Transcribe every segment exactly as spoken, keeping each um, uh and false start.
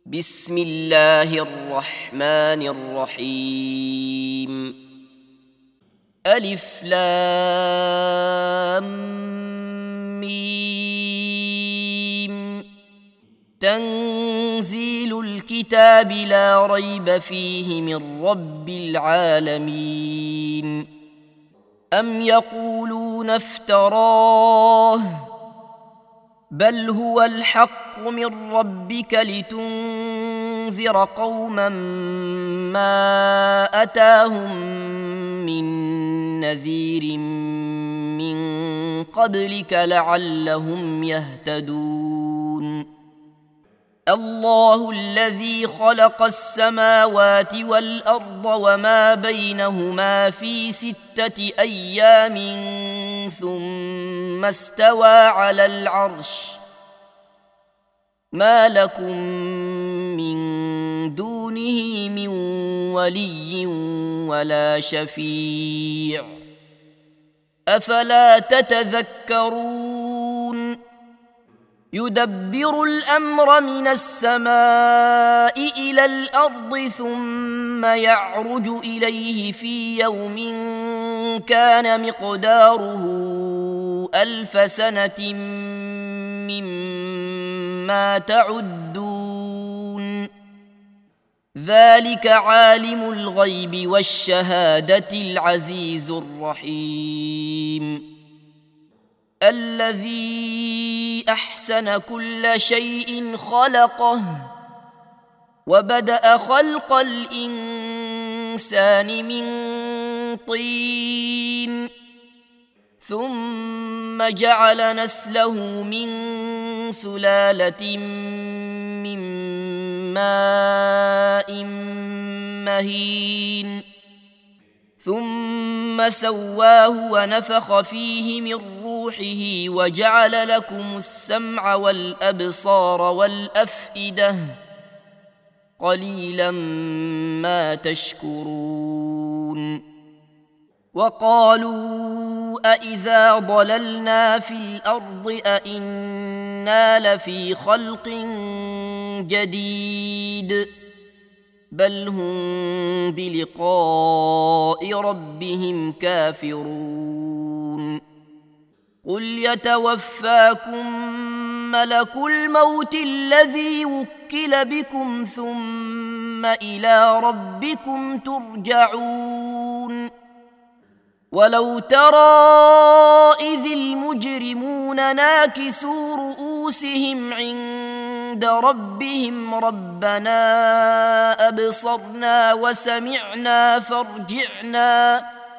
بسم الله الرحمن الرحيم. ألف لام ميم. تنزيل الكتاب لا ريب فيه من رب العالمين. أم يقولون افتراه بل هو الحق من ربك لتنذر قوما ما أتاهم من نذير من قبلك لعلهم يهتدون. الله الذي خلق السماوات والأرض وما بينهما في ستة أيام ثم استوى على العرش ما لكم من دونه من ولي ولا شفيع أفلا تتذكرون. يدبر الأمر من السماء إلى الأرض ثم يعرج إليه في يوم كان مقداره ألف سنة مما تعدون. ذلك عالم الغيب والشهادة العزيز الرحيم. الذي أحسن كل شيء خلقه وبدأ خلق الإنسان من طين ثم جعل نسله من سلالة من ماء مهين ثم سواه ونفخ فيه من روحه وجعل لكم السمع والأبصار والأفئدة قليلا ما تشكرون. وقالوا أإذا ضللنا في الأرض أإنا لفي خلق جديد بل هم بلقاء ربهم كافرون. قل يتوفاكم ملك الموت الذي وكل بكم ثم إلى ربكم ترجعون. ولو ترى إذ المجرمون ناكسوا رؤوسهم عند ربهم ربنا أبصرنا وسمعنا فارجعنا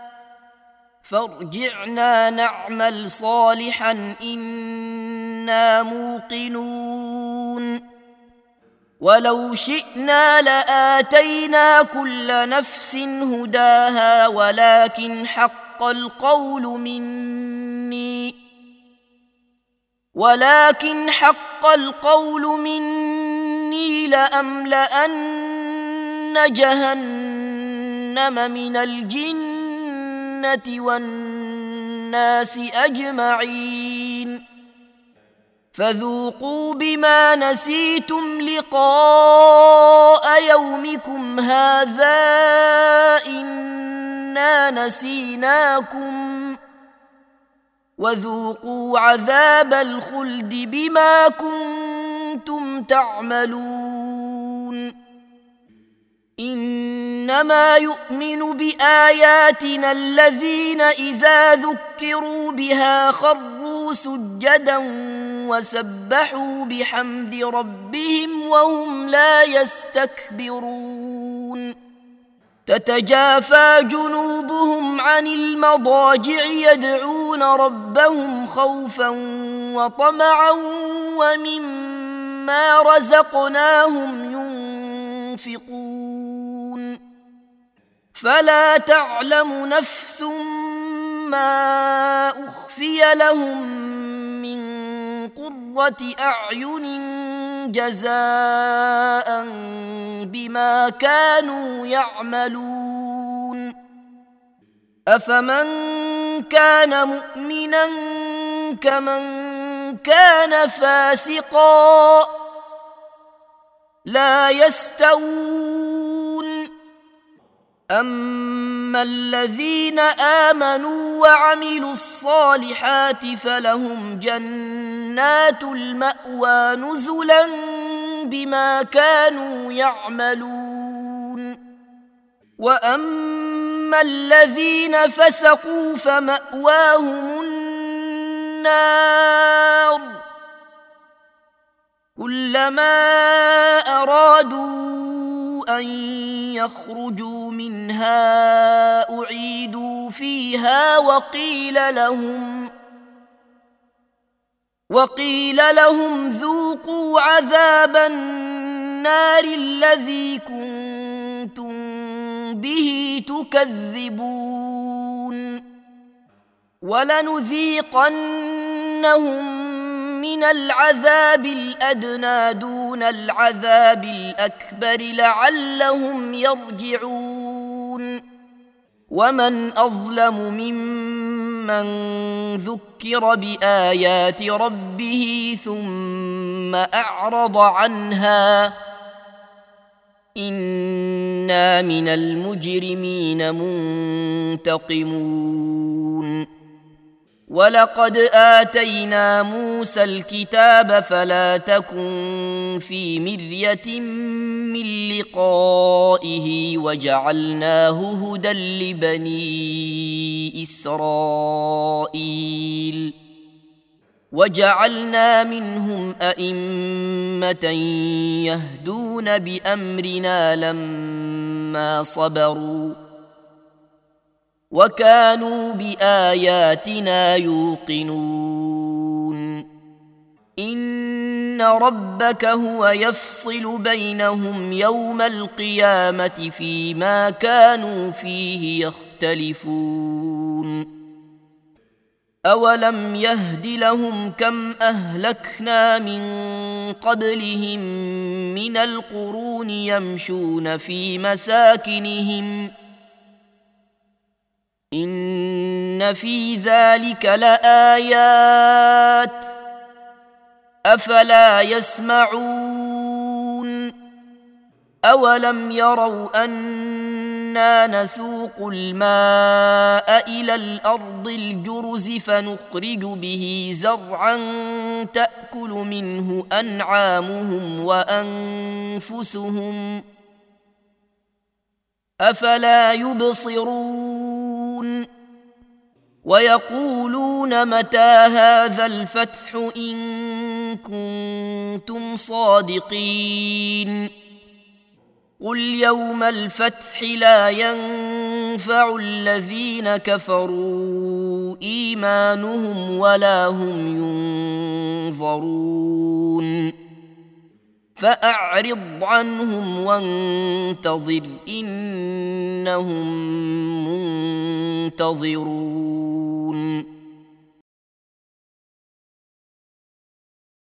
فارجعنا نعمل صالحا إنا موقنون. ولو شئنا لآتينا كل نفس هداها ولكن حق القول مني ولكن حق القول مني لأملأن جهنم من الجنة والناس أجمعين. فذوقوا بما نسيتم لقاء يومكم هذا إنا نسيناكم وذوقوا عذاب الخلد بما كنتم تعملون. إنما يؤمن بآياتنا الذين إذا ذكروا بها خروا سجدا وسبحوا بحمد ربهم وهم لا يستكبرون. تتجافى جنوبهم عن المضاجع يدعون ربهم خوفا وطمعا ومما رزقناهم ينفقون. فلا تعلم نفس ما أخفي لهم من قرة أعين جزاء بما كانوا يعملون. أفمن كان مؤمنا كمن كان فاسقا لا يستوون. أما الذين آمنوا وعملوا الصالحات فلهم جنات المأوى نزلا بما كانوا يعملون. وأما الذين فسقوا فمأواهم النار كلما أرادوا أن يخرجوا منها أعيدوا فيها وقيل لهم وقيل لهم ذوقوا عذاب النار الذي كنتم به تكذبون. ولنذيقنهم من العذاب الأدنى دون العذاب الأكبر لعلهم يرجعون. ومن أظلم ممن ذكر بآيات ربه ثم أعرض عنها إنا من المجرمين منتقمون. ولقد آتينا موسى الكتاب فلا تكن في مرية من لقائه وجعلناه هدى لبني إسرائيل وجعلنا منهم أئمة يهدون بأمرنا لما صبروا وكانوا بآياتنا يوقنون. إن ربك هو يفصل بينهم يوم القيامة فيما كانوا فيه يختلفون. أولم يهد لهم كم أهلكنا من قبلهم من القرون يمشون في مساكنهم إن في ذلك لآيات أفلا يسمعون. أولم يروا أنا نسوق الماء إلى الأرض الجرز فنخرج به زرعا تأكل منه أنعامهم وأنفسهم أفلا يبصرون. ويقولون متى هذا الفتح إن كنتم صادقين. قل يوم الفتح لا ينفع الذين كفروا إيمانهم ولا هم ينظرون. فأعرض عنهم وانتظر إنهم منتظرون.